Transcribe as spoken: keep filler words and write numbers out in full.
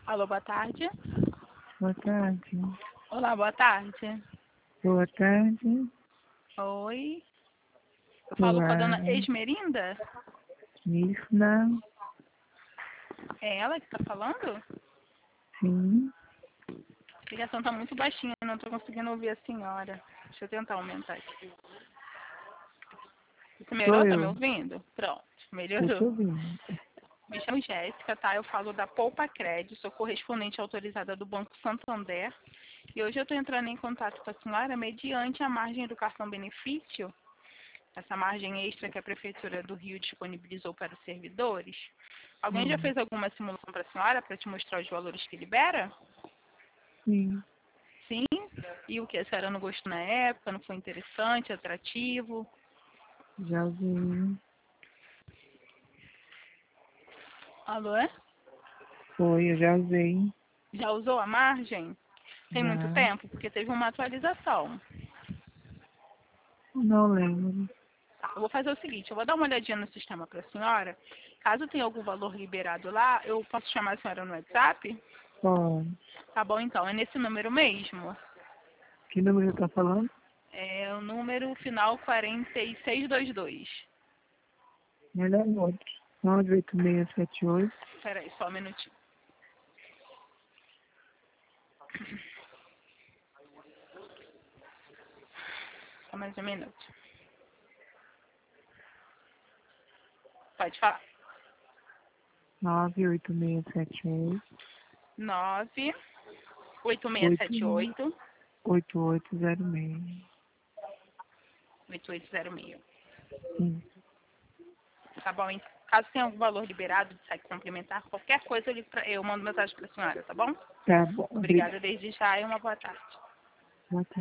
Alô, boa tarde. Boa tarde. Olá, boa tarde. Boa tarde. Oi. Eu falo com a Olá. dona Esmerinda? Mirna. É ela que tá falando? Sim. A ligação tá muito baixinha, eu não tô conseguindo ouvir a senhora. Deixa eu tentar aumentar aqui. Você melhorou? Sou Tá me eu. ouvindo? Pronto, Eu melhorou. tô ouvindo. Me chamo Jéssica, tá? Eu falo da Poupa Crédito, sou correspondente autorizada do Banco Santander. E hoje eu tô entrando em contato com a senhora mediante a margem do cartão benefício, essa margem extra que a Prefeitura do Rio disponibilizou para os servidores. Alguém já Hum. fez alguma simulação para a senhora para te mostrar os valores que libera? Sim. Sim? E o que? A senhora não gostou na época? Não foi interessante, atrativo? Já usei. Alô? é? Foi, eu já usei. Já usou a margem? Tem muito Já. tempo? Porque teve uma atualização. Não lembro. Tá, eu vou fazer o seguinte, eu vou dar uma olhadinha no sistema para a senhora. Caso tenha algum valor liberado lá, eu posso chamar a senhora no WhatsApp? Pode. Tá bom, então. É nesse número mesmo. Que número tá falando? É o número final quarenta e seis vinte e dois. Melhor outro. nove oito seis sete oito. Espera aí, só um minutinho. Só mais um minuto. Pode falar. nove oito seis sete oito. nove oito seis Oito sete oito oito oito zero seis. oito oito zero seis. Sim. Tá bom, então. Caso tenha algum valor liberado de saque complementar, qualquer coisa eu, ligo pra- eu mando mensagem para a senhora, tá bom? Tá bom. Obrigada Obrigada. desde já e uma boa tarde. Boa tarde.